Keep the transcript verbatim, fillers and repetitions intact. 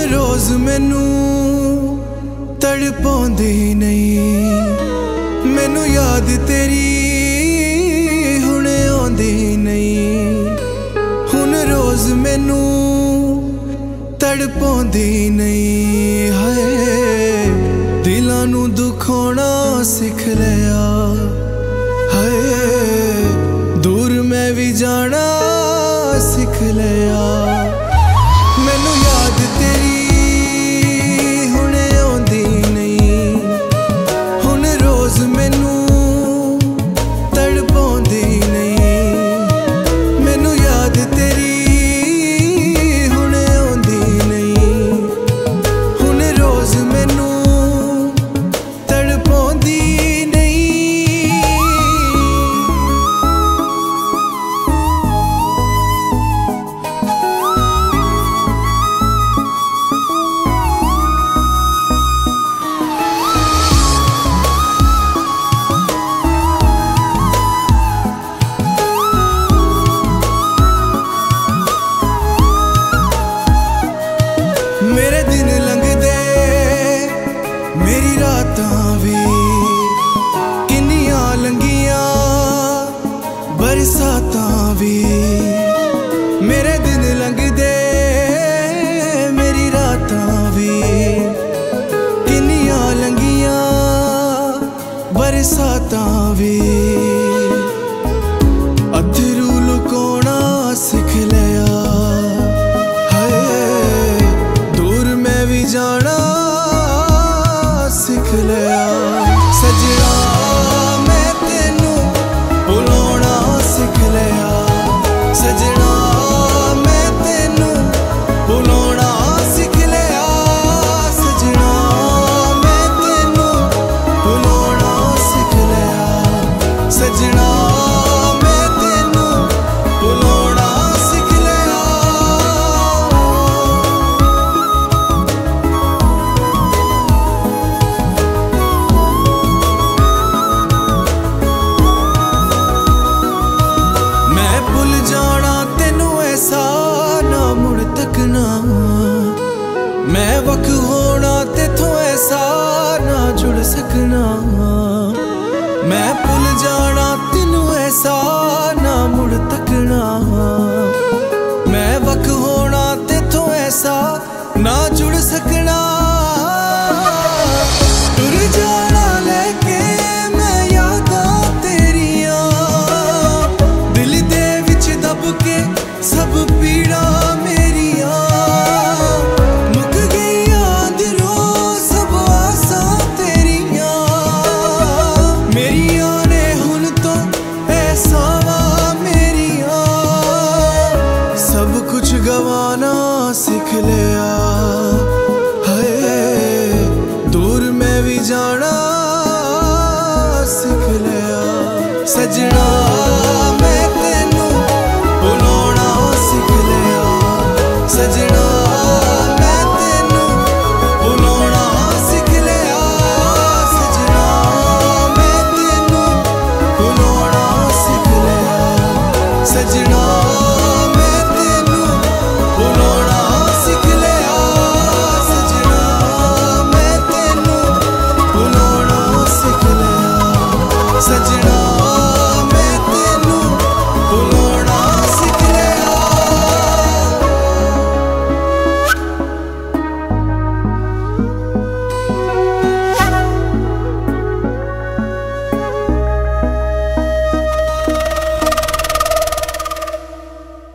रोज मैनू तड़पाउंदी नहीं, मैनू याद तेरी हुण आउंदी नहीं। हुण रोज मैनू तड़पाउंदी नहीं, हाय दिलां नू दुखाउणा सिख लिया। हाय दूर मैं भी जाना सिख लिया। मैनू याद तेरी हुण आउंदी नहीं, हुण रोज मैनू तड़पाउंदी नहीं। मैनू याद तेरी हुण आउंदी नहीं, हुण रोज मैनू तड़पाउंदी नहीं। मेरे दिन लंघदे मेरी रातां भी किन्नियां लंघियां बरसातां भी। मेरे दिन लंघदे मेरी रातां भी किन्नियां लंघियां बरसातां भी। अथरू लुकाउणा सिख लिया, जाना सिख लिया। सजना मैं तेनू बुलाउणा सिख लिया, सजना मैं तेनू बुलाउणा सिख लिया। सजना मैं तेनू बुलाउणा सिख लिया, सजना मैं तेनू बुलाउणा सिख लिया। भुल जाना तेनू ऐसा ना मुड़ तकना, मैं वख होना तेथों ऐसा ना जुड़ सकना। मैं भुल जाना तेनू ऐसा ना मुड़ तकना, मैं वख होना तेथों ऐसा ना जुड़ सकना। टुर जाना लेके मैं यादां तेरियां, दिल दे दब के सब पीड़ा मेरिया। मुक गईयां दिलों सब आसां तेरिया, मेरिया ने हुण तो ऐसावां मेरिया। सब कुछ गवाना सिख लिया, हाय दूर मैं भी जाना सिख लिया। सजना मैं तेनू बुलाउणा सिख लिया, सजना मैं तेनू बुलाउणा सिख लिया। सजना मैं तेनू बुलाउणा सिख लिया, सजना।